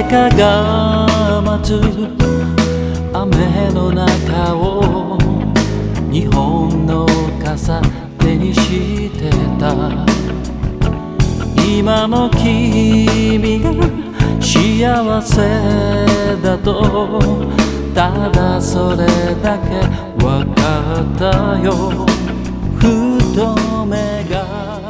かが待つ雨の中を日本の傘手にしてた。今の君が幸せだとただそれだけ分かったよ。ふと目が